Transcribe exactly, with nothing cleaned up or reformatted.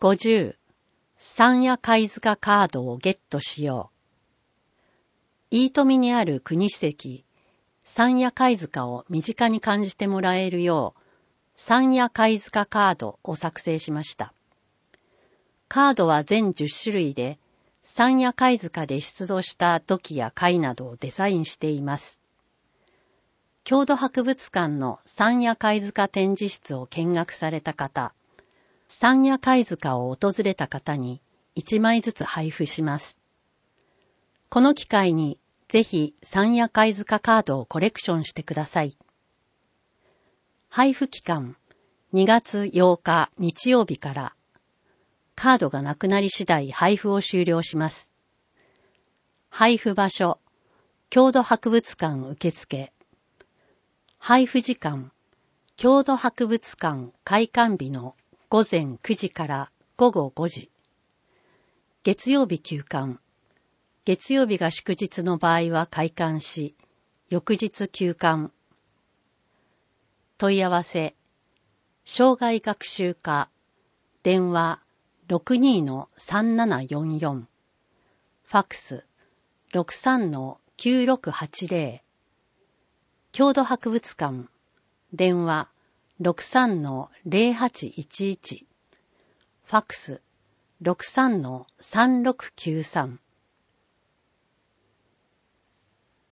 ごじゅう、山谷貝塚カードをゲットしよう。飯富にある国史跡、山谷貝塚を身近に感じてもらえるよう、山谷貝塚カードを作成しました。カードは全じゅっしゅるいで、山谷貝塚で出土した土器や貝などをデザインしています。郷土博物館の山谷貝塚展示室を見学された方、山谷貝塚を訪れた方にいちまいずつ配布します。この機会にぜひ山谷貝塚カードをコレクションしてください。配布期間にがつようか日曜日から、カードがなくなり次第配布を終了します。配布場所、郷土博物館受付。配布時間、郷土博物館開館日のごぜんくじからごごごじ。月曜日休館。月曜日が祝日の場合は開館し、翌日休館。問い合わせ、生涯学習課、電話 ろくにー さんななよんよん、ファックス ろくさん きゅうろくはちぜろ、郷土博物館、電話 ろくさん ぜろはちいちいち、ファックス ろくさん さんろくきゅうさん